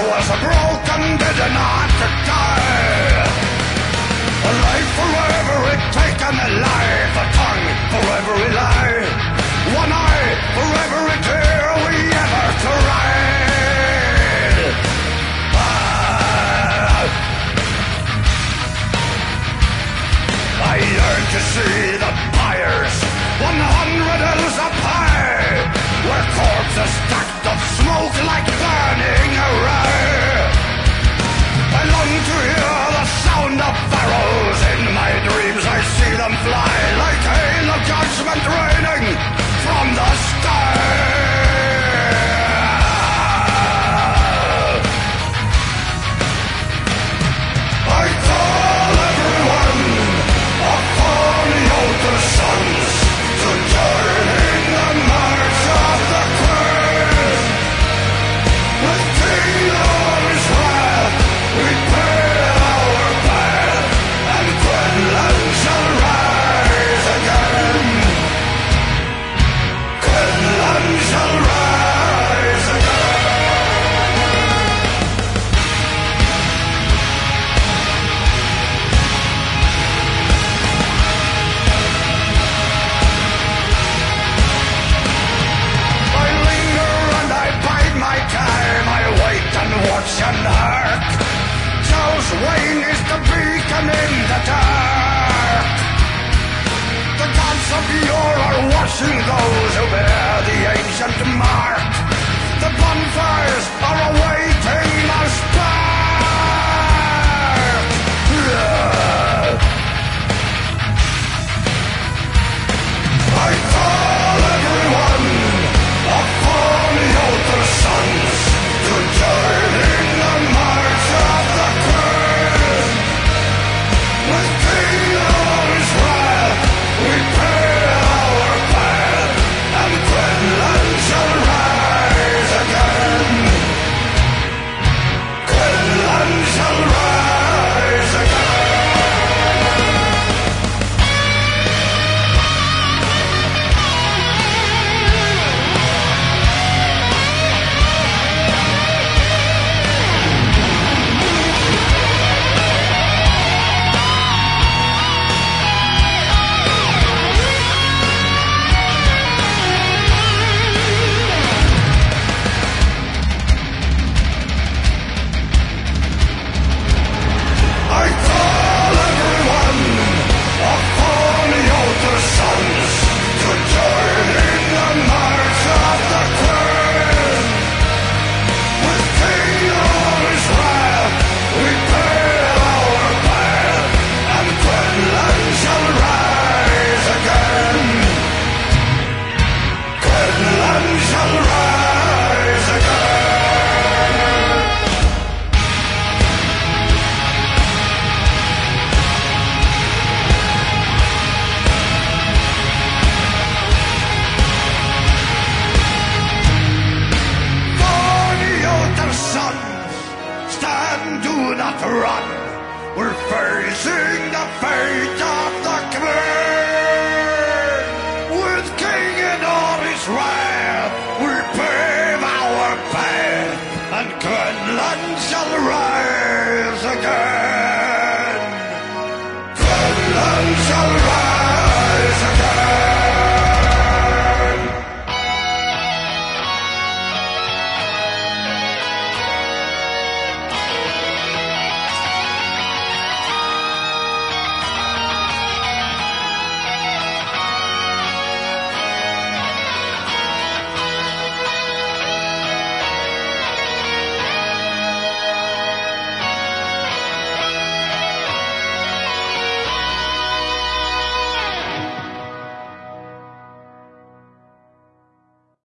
was broken, did not die. A life for every taken life, a tongue for every lie, one eye for every tear we ever cried. I yearn to see the pyres, 100 hills up high, where corpses stacked of smoke like burning array. I long to hear the sound of arrows. In my dreams I see them fly like hail of judgment raining from the sky. I call everyone upon the altar sons to join in the march of the Queen. With King of his wrath we pay our path, and Quinlan shall rise again. Quinlan shall rise again. I linger and I bide my time, I wait and watch and hark. Charles Wayne is the beacon in the dark. The gods of yore are watching those who bear the ancient mark. The bonfires are awaiting the spark. I call everyone upon the altar sons to join in the march of the Queen. With King of his wrath we pay our path, and Quinlan shall rise again. Quinlan shall rise again. I call everyone upon the altar sons to join in the march of the Queen. With King of his wrath we pay our path, and Quinlan shall rise again. Quinlan shall rise again. For the altar sons, stand, do not run. We're facing the fate of the Queen. With King in all his wrath we pave our path, and Quinlan shall rise again. Quinlan shall